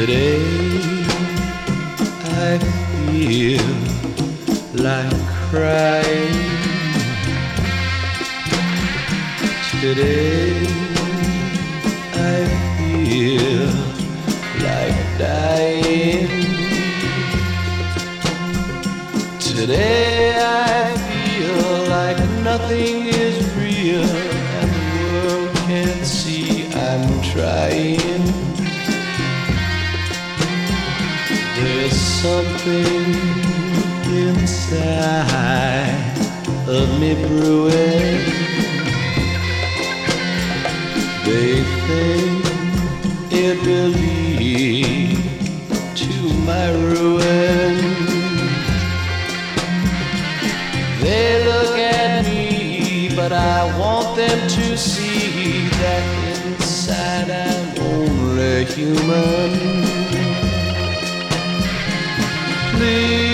Today I feel like crying. Today I feel like dying. Today I feel like nothing is real and the world can't see I'm trying. There's something inside of me brewing. They think it will lead to my ruin. They look at me, but I want them to see that inside I'm only human. Please